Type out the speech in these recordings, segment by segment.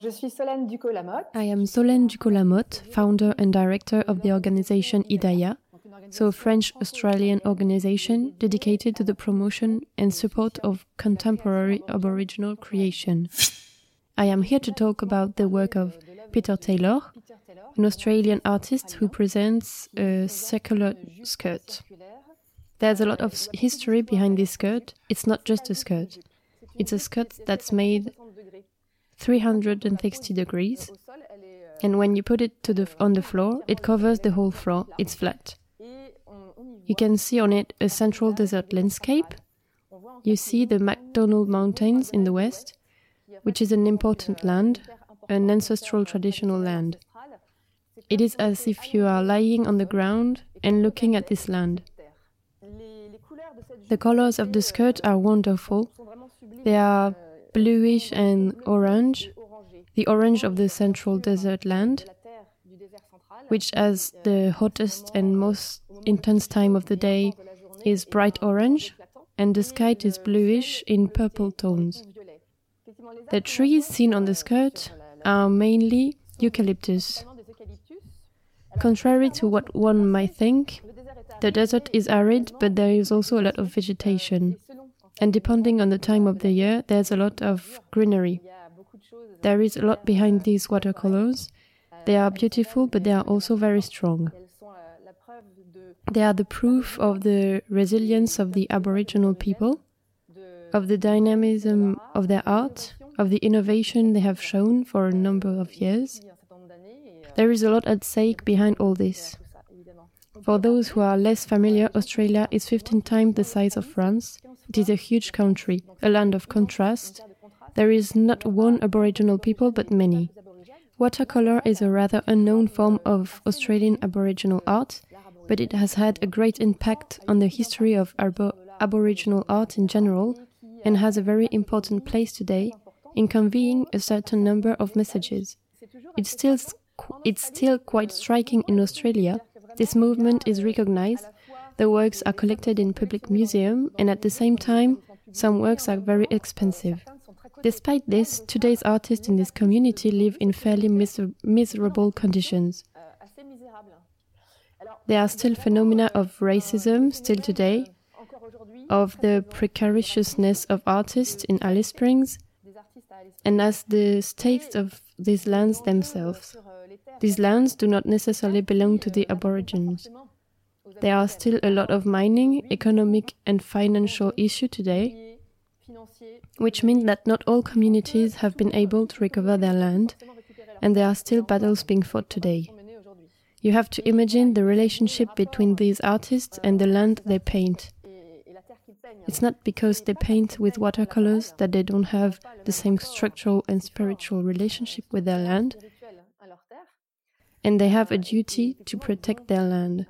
I am Solène Ducos-Lamotte, founder and director of the organization Hidaya, so a French-Australian organization dedicated to the promotion and support of contemporary Aboriginal creation. I am here to talk about the work of Peter Taylor, an Australian artist who presents a secular skirt. There's a lot of history behind this skirt. It's not just a skirt. It's a skirt that's made 360 degrees, and when you put it on the floor, it covers the whole floor. It's flat. You can see on it a central desert landscape. You see the MacDonald Mountains in the west, which is an important land, an ancestral traditional land. It is as if you are lying on the ground and looking at this land. The colors of the skirt are wonderful. They are bluish and orange, the orange of the central desert land, which as the hottest and most intense time of the day is bright orange, and the sky is bluish in purple tones. The trees seen on the skirt are mainly eucalyptus. Contrary to what one might think, the desert is arid, but there is also a lot of vegetation. And depending on the time of the year, there's a lot of greenery. There is a lot behind these watercolors. They are beautiful, but they are also very strong. They are the proof of the resilience of the Aboriginal people, of the dynamism of their art, of the innovation they have shown for a number of years. There is a lot at stake behind all this. For those who are less familiar, Australia is 15 times the size of France. It is a huge country, a land of contrast. There is not one Aboriginal people, but many. Watercolor is a rather unknown form of Australian Aboriginal art, but it has had a great impact on the history of Aboriginal art in general, and has a very important place today in conveying a certain number of messages. It's still quite striking in Australia. This movement is recognized. The works are collected in public museums, and at the same time, some works are very expensive. Despite this, today's artists in this community live in fairly miserable conditions. There are still phenomena of racism still today, of the precariousness of artists in Alice Springs, and as the stakes of these lands themselves. These lands do not necessarily belong to the Aborigines. There are still a lot of mining, economic and financial issues today, which means that not all communities have been able to recover their land, and there are still battles being fought today. You have to imagine the relationship between these artists and the land they paint. It's not because they paint with watercolors that they don't have the same structural and spiritual relationship with their land, and they have a duty to protect their land.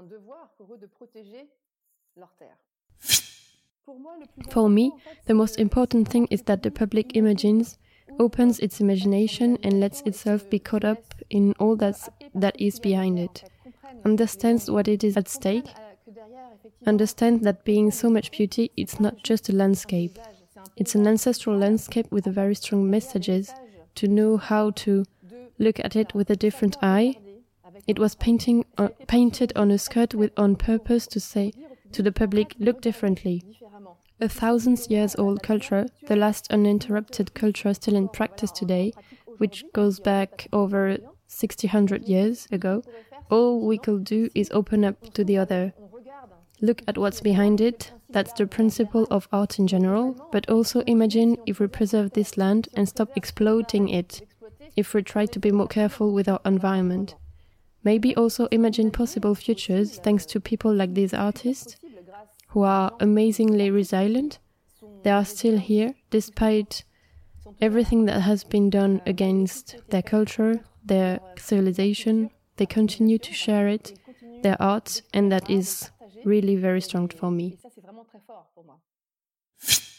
For me, the most important thing is that the public imagines, opens its imagination and lets itself be caught up in all that is behind it, understands what it is at stake, understands that being so much beauty, it's not just a landscape. It's an ancestral landscape with very strong messages, to know how to look at it with a different eye. It was painted on a skirt on purpose to say to the public, look differently. 1,000 years old culture, the last uninterrupted culture still in practice today, which goes back over 1,600 years ago, all we could do is open up to the other. Look at what's behind it. That's the principle of art in general, but also imagine if we preserve this land and stop exploiting it, if we try to be more careful with our environment. Maybe also imagine possible futures thanks to people like these artists, who are amazingly resilient. They are still here, despite everything that has been done against their culture, their civilization. They continue to share it, their art, and that is really very strong for me.